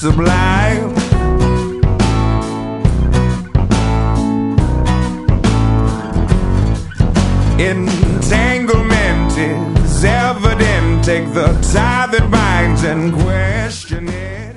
sublime. Entanglement is evident. Take the tie that binds and question it.